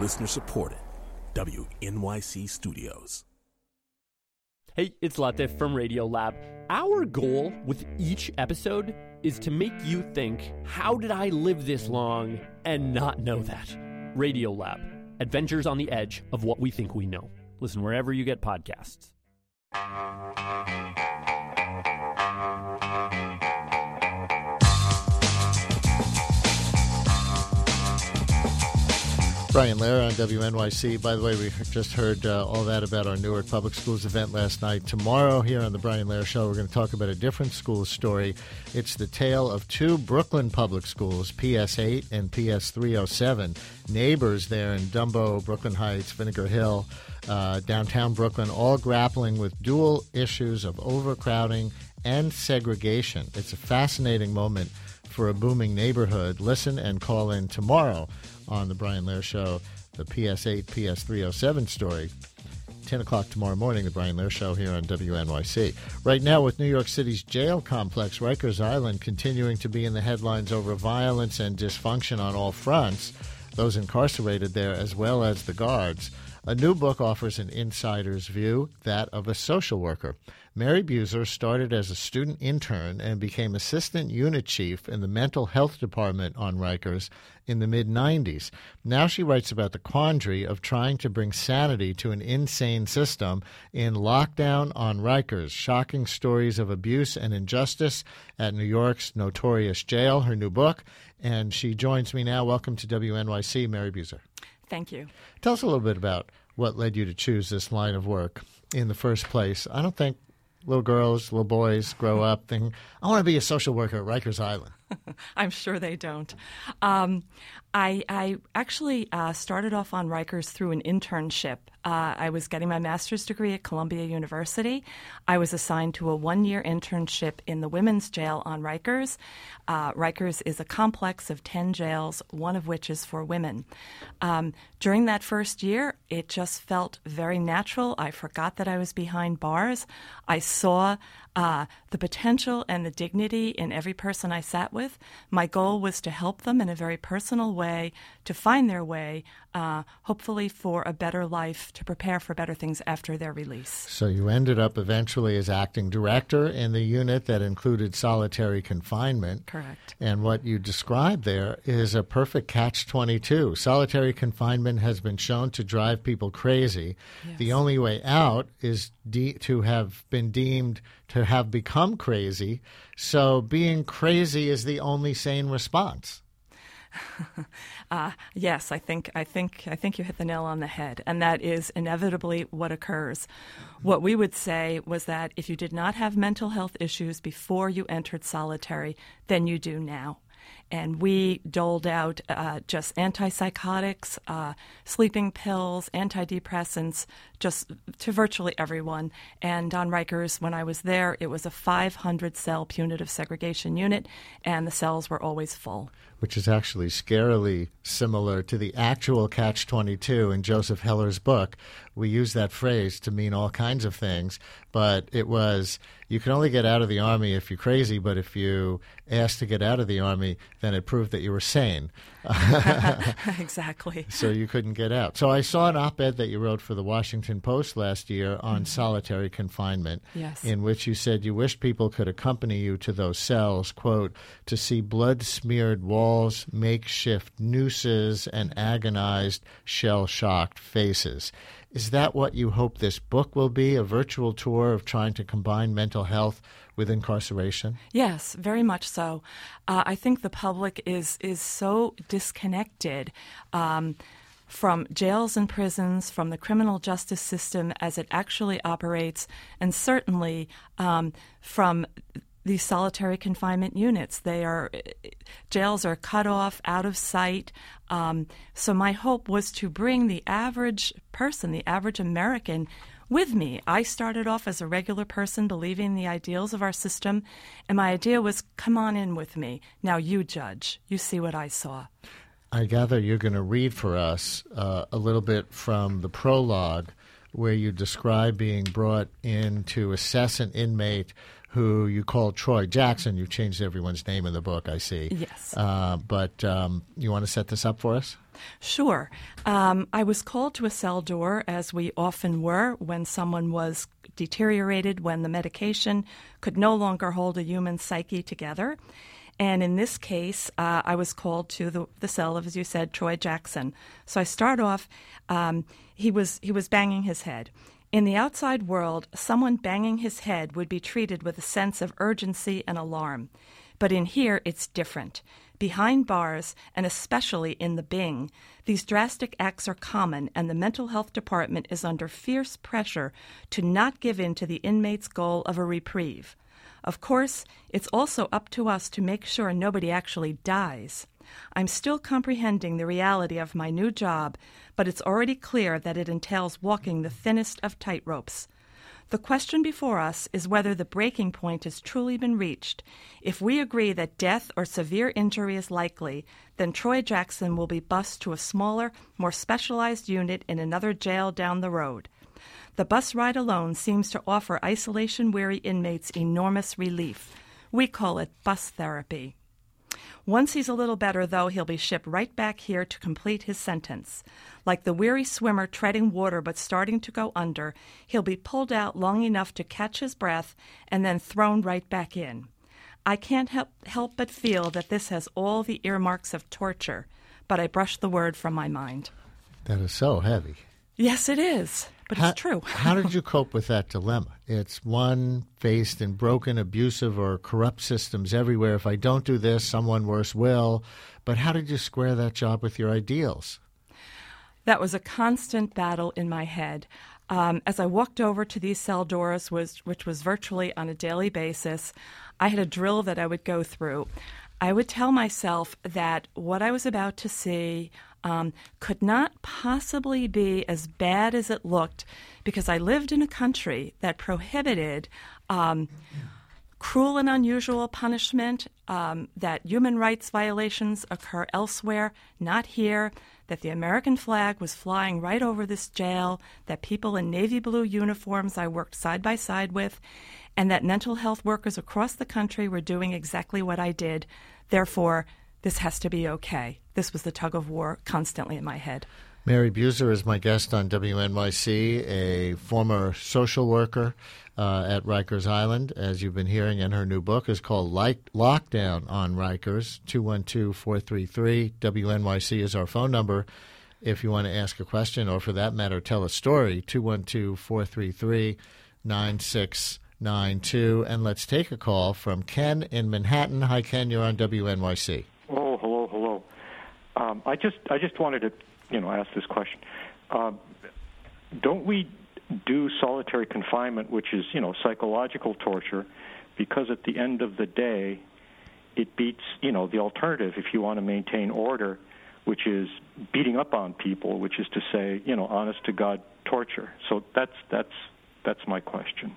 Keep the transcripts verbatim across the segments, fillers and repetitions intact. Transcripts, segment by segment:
Listener supported. W N Y C Studios. Hey, it's Latif from Radiolab. Our goal with each episode is to make you think, how did I live this long and not know that? Radiolab, adventures on the edge of what we think we know. Listen wherever you get podcasts. Brian Lehrer on W N Y C. By the way, we just heard uh, all that about our Newark Public Schools event last night. Tomorrow here on the Brian Lehrer Show, we're going to talk about a different school story. It's the tale of two Brooklyn public schools, P S eight and P S three oh seven, neighbors there in Dumbo, Brooklyn Heights, Vinegar Hill, uh, downtown Brooklyn, all grappling with dual issues of overcrowding and segregation. It's a fascinating moment for a booming neighborhood. Listen and call in tomorrow on the Brian Lehrer Show, the P S eight, P S three oh seven story. ten o'clock tomorrow morning, the Brian Lehrer Show here on W N Y C. Right now, with New York City's jail complex, Rikers Island, continuing to be in the headlines over violence and dysfunction on all fronts, those incarcerated there as well as the guards, a new book offers an insider's view, that of a social worker. Mary Buser started as a student intern and became assistant unit chief in the mental health department on Rikers in the mid nineties. Now she writes about the quandary of trying to bring sanity to an insane system in Lockdown on Rikers, shocking stories of abuse and injustice at New York's notorious jail, her new book. And she joins me now. Welcome to W N Y C, Mary Buser. Thank you. Tell us a little bit about what led you to choose this line of work in the first place. I don't think little girls, little boys grow up thinking, I want to be a social worker at Rikers Island. I'm sure they don't. Um, I, I actually uh, started off on Rikers through an internship. Uh, I was getting my master's degree at Columbia University. I was assigned to a one-year internship in the women's jail on Rikers. Uh, Rikers is a complex of ten jails, one of which is for women. Um, during that first year, it just felt very natural. I forgot that I was behind bars. I saw uh, the potential and the dignity in every person I sat with. My goal was to help them in a very personal way, to find their way, uh, hopefully for a better life, to prepare for better things after their release. So you ended up eventually as acting director in the unit that included solitary confinement. Correct. And what you described there is a perfect catch twenty-two. Solitary confinement has been shown to drive people crazy. Yes. The only way out is de- to have been deemed to have become crazy. So being crazy is the only sane response. uh, yes, I think I think I think you hit the nail on the head, and that is inevitably what occurs. What we would say was that if you did not have mental health issues before you entered solitary, then you do now. And we doled out uh, just antipsychotics, uh, sleeping pills, antidepressants, just to virtually everyone. And on Rikers, when I was there, it was a five hundred cell punitive segregation unit, and the cells were always full. Which is actually scarily similar to the actual catch twenty-two in Joseph Heller's book. We use that phrase to mean all kinds of things, but it was, you can only get out of the Army if you're crazy, but if you asked to get out of the Army, then it proved that you were sane. Exactly. So you couldn't get out. So I saw an op-ed that you wrote for the Washington Post last year on mm-hmm. solitary confinement, yes. in which you said you wished people could accompany you to those cells, quote, to see blood-smeared walls, makeshift nooses, and agonized, shell-shocked faces. Is that what you hope this book will be, a virtual tour of trying to combine mental health with incarceration? Yes, very much so. Uh, I think the public is is so disconnected um, from jails and prisons, from the criminal justice system as it actually operates, and certainly um, from these solitary confinement units. They are jails are cut off, out of sight. Um, so my hope was to bring the average person, the average American, with me. I started off as a regular person believing in the ideals of our system, and my idea was, come on in with me. Now you judge. You see what I saw. I gather you're going to read for us uh, a little bit from the prologue where you describe being brought in to assess an inmate who you call Troy Jackson. You've changed everyone's name in the book, I see. Yes. Uh, but um, you want to set this up for us? Sure. Um, I was called to a cell door, as we often were, when someone was deteriorated, when the medication could no longer hold a human psyche together. And in this case, uh, I was called to the, the cell of, as you said, Troy Jackson. So I start off, um, he was he was banging his head. In the outside world, someone banging his head would be treated with a sense of urgency and alarm. But in here, it's different. Behind bars, and especially in the Bing, these drastic acts are common, and the mental health department is under fierce pressure to not give in to the inmate's goal of a reprieve. Of course, it's also up to us to make sure nobody actually dies. I'm still comprehending the reality of my new job, but it's already clear that it entails walking the thinnest of tightropes. The question before us is whether the breaking point has truly been reached. If we agree that death or severe injury is likely, then Troy Jackson will be bused to a smaller, more specialized unit in another jail down the road. The bus ride alone seems to offer isolation-weary inmates enormous relief. We call it bus therapy. Once he's a little better, though, he'll be shipped right back here to complete his sentence. Like the weary swimmer treading water but starting to go under, he'll be pulled out long enough to catch his breath and then thrown right back in. I can't help, help but feel that this has all the earmarks of torture, but I brush the word from my mind. That is so heavy. Yes, it is, but how, it's true. How did you cope with that dilemma? It's one faced in broken, abusive, or corrupt systems everywhere. If I don't do this, someone worse will. But how did you square that job with your ideals? That was a constant battle in my head. Um, as I walked over to these cell doors, was, which was virtually on a daily basis, I had a drill that I would go through. I would tell myself that what I was about to see um, could not possibly be as bad as it looked, because I lived in a country that prohibited um, cruel and unusual punishment, um, that human rights violations occur elsewhere, not here, that the American flag was flying right over this jail, that people in navy blue uniforms I worked side by side with, and that mental health workers across the country were doing exactly what I did. Therefore, this has to be okay. This was the tug of war constantly in my head. Mary Buser is my guest on W N Y C, a former social worker uh, at Rikers Island, as you've been hearing, and her new book is called Like Lockdown on Rikers. two one two, four three three, W N Y C is our phone number if you want to ask a question or, for that matter, tell a story. two one two, four three three, nine six nine two. And let's take a call from Ken in Manhattan. Hi, Ken. You're on W N Y C. Oh, hello, hello. Um, I just, I just wanted to, you know, ask this question. Uh, don't we do solitary confinement, which is, you know, psychological torture, because at the end of the day, it beats, you know, the alternative if you want to maintain order, which is beating up on people, which is to say, you know, honest to God torture. So that's that's that's my question.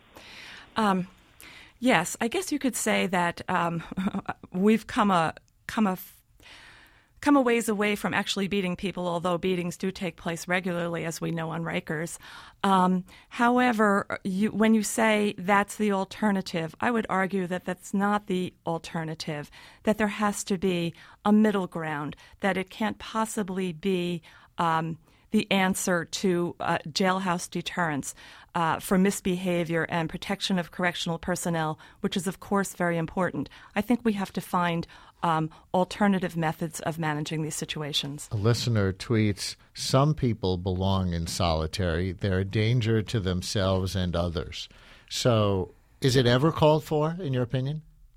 Um, yes, I guess you could say that um, we've come a come a come a ways away from actually beating people, although beatings do take place regularly, as we know on Rikers. Um, however, you, when you say that's the alternative, I would argue that that's not the alternative, that there has to be a middle ground, that it can't possibly be um, the answer to uh, jailhouse deterrence uh, for misbehavior and protection of correctional personnel, which is, of course, very important. I think we have to find um, alternative methods of managing these situations. A listener tweets, some people belong in solitary. They're a danger to themselves and others. So is it ever called for, in your opinion?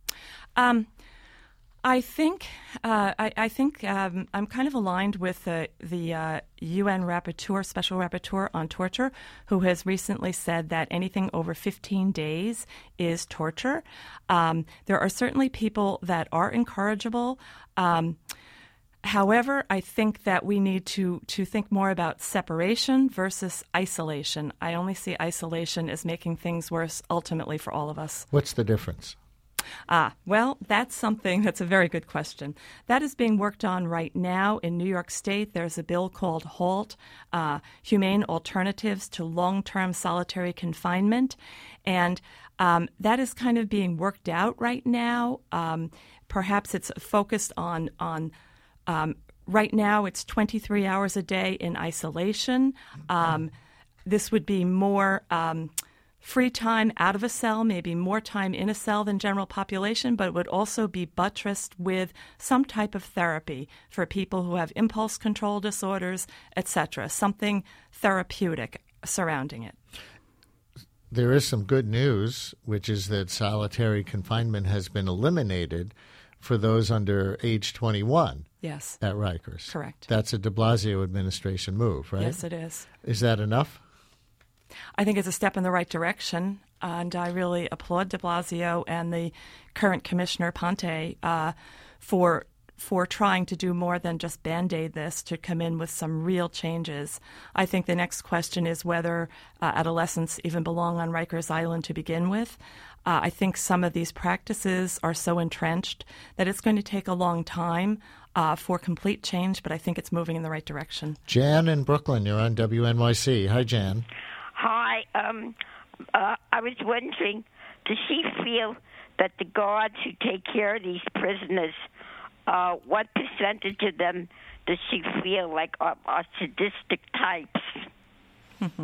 Um, I think uh, I, I think um, I'm kind of aligned with the, the uh, U N Rapporteur, Special Rapporteur on Torture, who has recently said that anything over fifteen days is torture. Um, there are certainly people that are incorrigible. Um, however, I think that we need to, to think more about separation versus isolation. I only see isolation as making things worse ultimately for all of us. What's the difference? Ah, well, that's something that's a very good question. That is being worked on right now in New York State. There's a bill called HALT, uh, Humane Alternatives to Long-Term Solitary Confinement, and um, that is kind of being worked out right now. Um, perhaps it's focused on on um, right now. It's twenty-three hours a day in isolation. Um, this would be more. Um, Free time out of a cell, maybe more time in a cell than general population, but it would also be buttressed with some type of therapy for people who have impulse control disorders, et cetera, something therapeutic surrounding it. There is some good news, which is that solitary confinement has been eliminated for those under age twenty-one. Yes. At Rikers. Correct. That's a de Blasio administration move, right? Yes, it is. Is that enough? I think it's a step in the right direction, and I really applaud de Blasio and the current commissioner, Ponte, uh, for for trying to do more than just Band-Aid this, to come in with some real changes. I think the next question is whether uh, adolescents even belong on Rikers Island to begin with. Uh, I think some of these practices are so entrenched that it's going to take a long time uh, for complete change, but I think it's moving in the right direction. Jan in Brooklyn, you're on W N Y C. Hi, Jan. Hi. Um, uh, I was wondering, does she feel that the guards who take care of these prisoners, uh, what percentage of them does she feel like are, are sadistic types?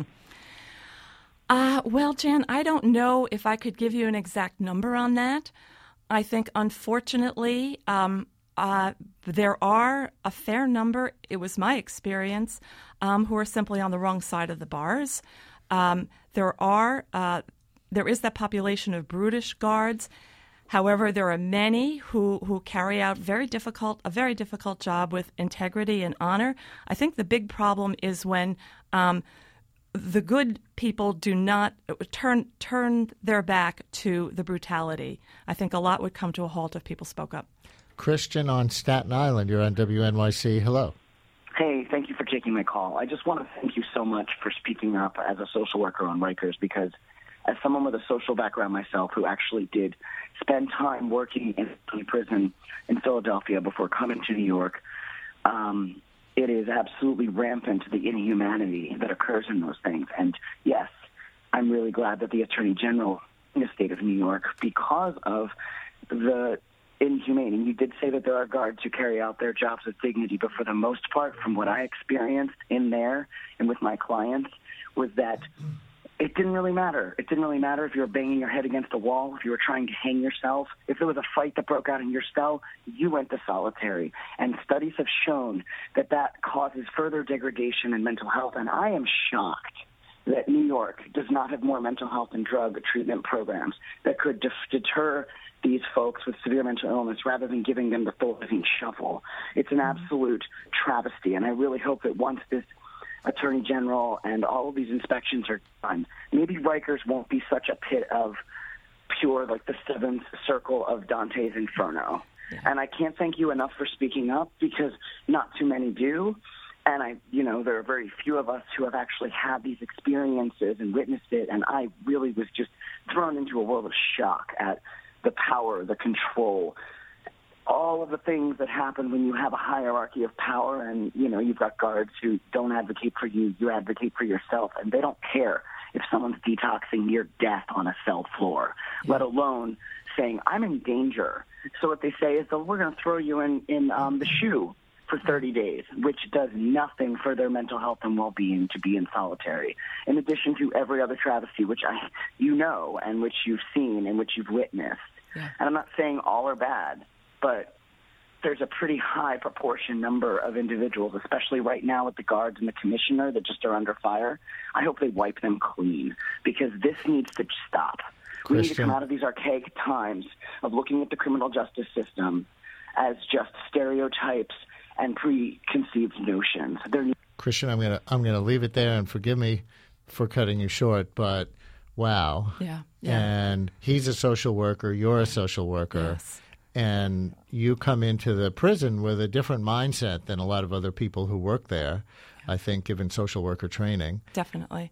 uh, well, Jan, I don't know if I could give you an exact number on that. I think, unfortunately, um, uh, there are a fair number, it was my experience, um, who are simply on the wrong side of the bars. Um, there are uh, there is that population of brutish guards. However, there are many who, who carry out very difficult a very difficult job with integrity and honor. I think the big problem is when um, the good people do not turn turn their back to the brutality. I think a lot would come to a halt if people spoke up. Christian on Staten Island, you're on W N Y C. Hello. Hey, thank you for taking my call. I just want to thank you so much for speaking up as a social worker on Rikers, because as someone with a social background myself who actually did spend time working in a prison in Philadelphia before coming to New York, um, it is absolutely rampant, the inhumanity that occurs in those things. And yes, I'm really glad that the Attorney General in the state of New York, because of the inhumane, and you did say that there are guards who carry out their jobs with dignity, but for the most part, from what I experienced in there and with my clients, was that it didn't really matter. It didn't really matter if you were banging your head against a wall, if you were trying to hang yourself. If there was a fight that broke out in your cell, you went to solitary. And studies have shown that that causes further degradation in mental health, and I am shocked that New York does not have more mental health and drug treatment programs that could def- deter these folks with severe mental illness rather than giving them the Thornton shuffle. It's an absolute travesty, and I really hope that once this Attorney General and all of these inspections are done, maybe Rikers won't be such a pit of pure, like the seventh circle of Dante's Inferno. Yeah. And I can't thank you enough for speaking up, because not too many do. And I, you know, there are very few of us who have actually had these experiences and witnessed it. And I really was just thrown into a world of shock at the power, the control, all of the things that happen when you have a hierarchy of power. And, you know, you've got guards who don't advocate for you, you advocate for yourself. And they don't care if someone's detoxing near death on a cell floor, yeah. let alone saying, I'm in danger. So what they say is, that we're going to throw you in, in um, the shoe for thirty days, which does nothing for their mental health and well-being to be in solitary, in addition to every other travesty, which I, you know, and which you've seen and which you've witnessed. Yeah. And I'm not saying all are bad, but there's a pretty high proportion number of individuals, especially right now with the guards and the commissioner, that just are under fire. I hope they wipe them clean, because this needs to stop. Christian. We need to come out of these archaic times of looking at the criminal justice system as just stereotypes and preconceived notions. They're... Christian, I'm gonna I'm gonna leave it there, and forgive me for cutting you short, but wow. Yeah. yeah. And he's a social worker, you're a social worker. Yes. And you come into the prison with a different mindset than a lot of other people who work there, I think, given social worker training. Definitely.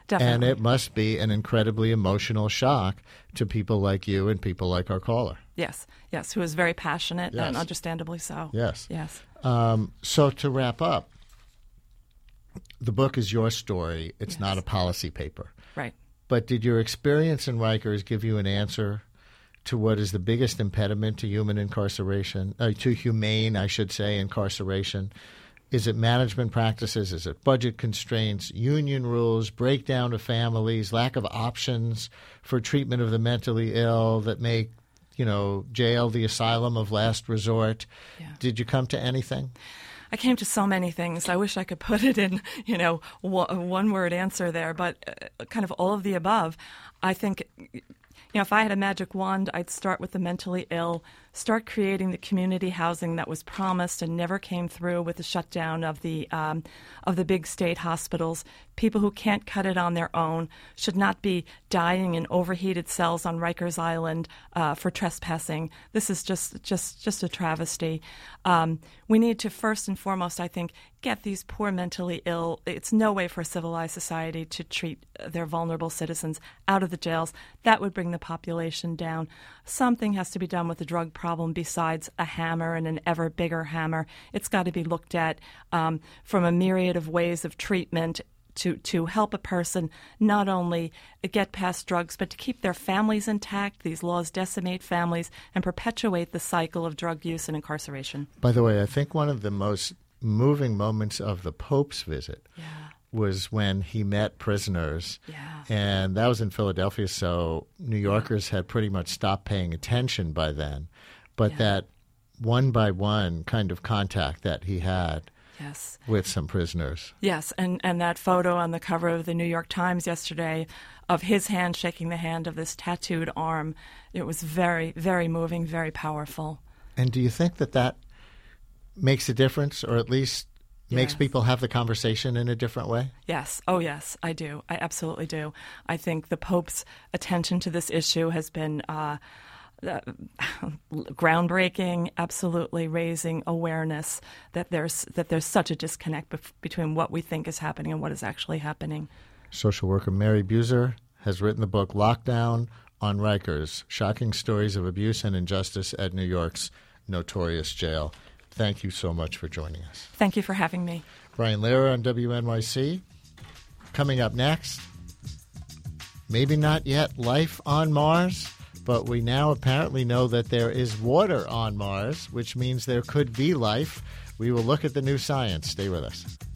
Definitely. And it must be an incredibly emotional shock to people like you and people like our caller. Yes, yes, who is very passionate Yes. and understandably so. Yes. Yes. Um, so to wrap up, the book is your story. It's Yes. not a policy paper. Right. But did your experience in Rikers give you an answer to what is the biggest impediment to human incarceration, uh, to humane, I should say, incarceration? Is it management practices? Is it budget constraints, union rules, breakdown of families, lack of options for treatment of the mentally ill that make, you know, jail the asylum of last resort? Yeah. Did you come to anything? I came to so many things. I wish I could put it in, you know, one word answer there, but uh, kind of all of the above. I think, you know, if I had a magic wand, I'd start with the mentally ill, start creating the community housing that was promised and never came through with the shutdown of the um, of the big state hospitals. People who can't cut it on their own should not be dying in overheated cells on Rikers Island uh, for trespassing. This is just just just a travesty. Um, we need to first and foremost, I think, get these poor mentally ill. It's no way for a civilized society to treat their vulnerable citizens out of the jails. That would bring the population down. Something has to be done with the drug problem besides a hammer and an ever bigger hammer. It's got to be looked at um, from a myriad of ways of treatment to, to help a person not only get past drugs, but to keep their families intact. These laws decimate families and perpetuate the cycle of drug use and incarceration. By the way, I think one of the most moving moments of the Pope's visit Yeah. was when he met prisoners. Yeah. And that was in Philadelphia, so New Yorkers had pretty much stopped paying attention by then. But Yeah. that one by one kind of contact that he had Yes. with some prisoners. Yes, and, and that photo on the cover of the New York Times yesterday of his hand shaking the hand of this tattooed arm, it was very, very moving, very powerful. And do you think that that makes a difference, or at least makes Yes. people have the conversation in a different way? Yes. Oh, yes, I do. I absolutely do. I think the Pope's attention to this issue has been uh, uh, groundbreaking, absolutely raising awareness that there's that there's such a disconnect bef- between what we think is happening and what is actually happening. Social worker Mary Buser has written the book Lockdown on Rikers, Shocking Stories of Abuse and Injustice at New York's Notorious Jail. Thank you so much for joining us. Thank you for having me. Brian Lehrer on W N Y C. Coming up next, maybe not yet life on Mars, but we now apparently know that there is water on Mars, which means there could be life. We will look at the new science. Stay with us.